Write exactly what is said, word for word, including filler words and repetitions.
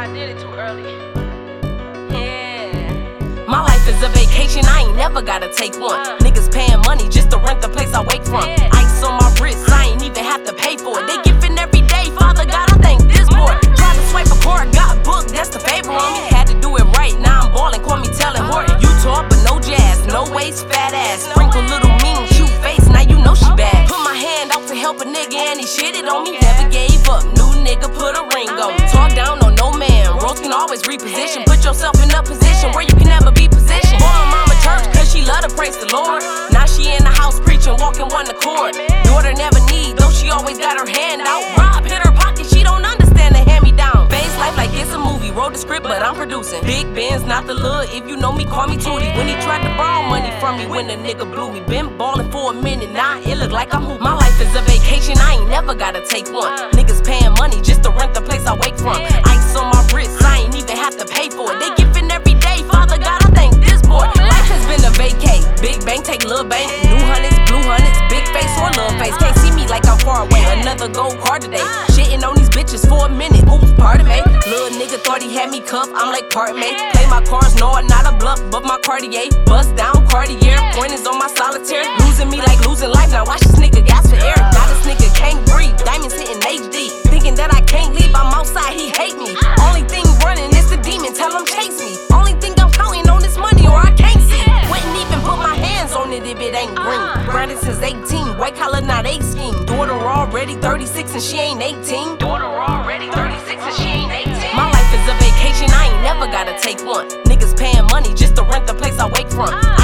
I did it too early. Yeah. My life is a vacation, I ain't never gotta take one. uh. Niggas paying money just to rent the place I wake from. yeah. Ice on my wrist, I ain't even have to pay for it. They giving every day, Father God, I thank this boy. Tried to swipe a card, got booked, that's the favor on me. Had to do it right, now I'm ballin', call me Tellin' Horton. You talk, but no jazz, no waist, fat ass. Sprinkle little mean, cute face, now you know she bad. Put my hand out to help a nigga and he shitted on me. Never gave up, new nigga put a ring on me. Talk down on no man, roles can always reposition. Put yourself in a position where you can never be positioned. Born mama church cause she love to praise the Lord. Now she in the house preaching, walking one accord. Daughter never need, though she always got her hand out. Rob hit her pocket, she don't understand the hand-me-down. Face life like it's a movie, wrote the script but I'm producing. Big Benz, not the lil', if you know me, call me Tootie. When he tried to borrow money from me, when the nigga blew me. Been ballin' for a minute, now it look like I'm hoopin'. My life is a vacation, I ain't never gotta take one. Niggas paying money just to rent the place I wake from. Ice on my wrist, I ain't even have to pay for it. They giving every day, Father God, I thank this boy. Life has been a vacay, big bank take little bank. New hundreds, blue hundreds, big face or little face. Can't see me like I'm far away, another gold card today. Shitting on these bitches for a minute, oops, pardon me. Little nigga thought he had me cuffed, I'm like pardon me. Play my cards, no I'm not a bluff, but my Cartier. Bust down Cartier, point is on my solitaire. Losing me like losing life, now watch this nigga gas for air. Now this nigga can't breathe, diamonds hitting H D. Thinking that I can't leave, I'm outside, he hate me. Only thing running is the demon, tell him chase me. Only thing I'm counting on is money or I can't see. Wouldn't even put my hands on it if it ain't green. Grinding since eighteen, white collar not eight scheme. Daughter already thirty-six and she ain't eighteen. Daughter already thirty-six and she ain't eighteen. My life is a vacation, I ain't never gotta take one. Niggas paying money just to rent the place I wake from.